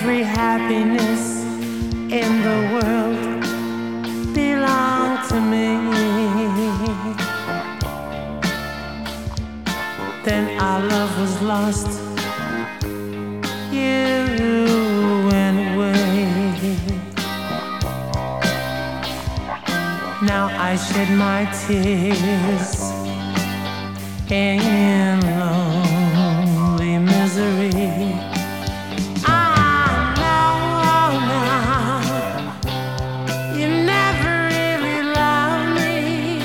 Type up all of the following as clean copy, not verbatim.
every happiness in the world belonged to me. Then our love was lost. You went away. Now I shed my tears in lonely misery. I know now you never really loved me.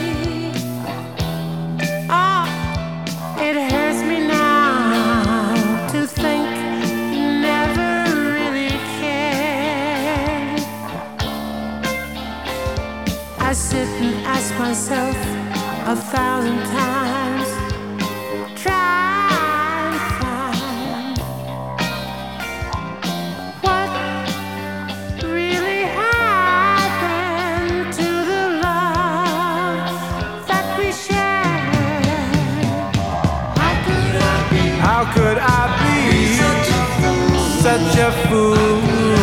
Oh, it hurts me now to think you never really cared. I sit and ask myself 1,000 times, try and find what really happened to the love that we shared. How could I be such a fool?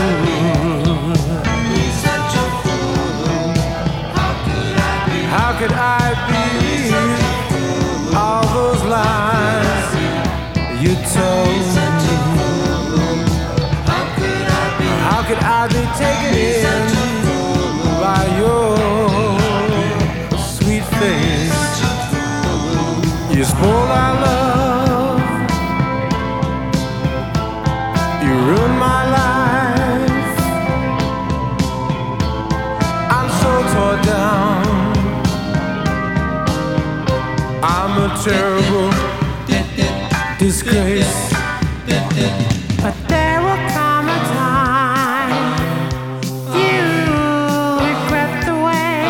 How could I be all those lies you told me? How could I be taken in by your sweet face? You spoiled our love, you ruined my life. I'm so torn down, I'm a terrible disgrace. But there will come a time you regret the way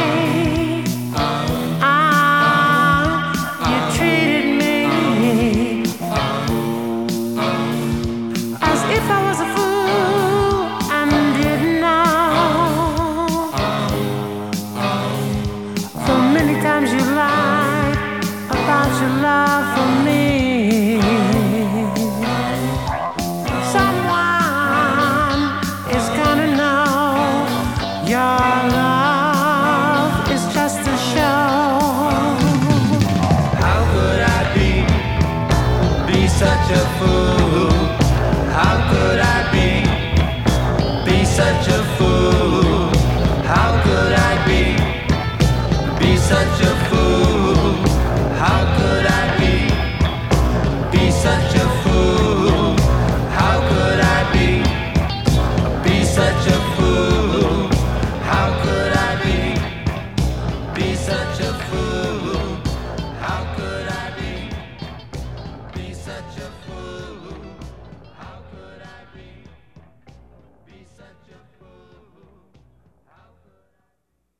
you treated me, as if I was a fool and didn't know. So many times you lied about your love for me. Someone is gonna know your love is just a show. How could I be such a fool? How could I be such a fool? How could I be such a fool? How could I be such a fool? How could I be such a fool? How could I be such a fool? How could I be such a fool?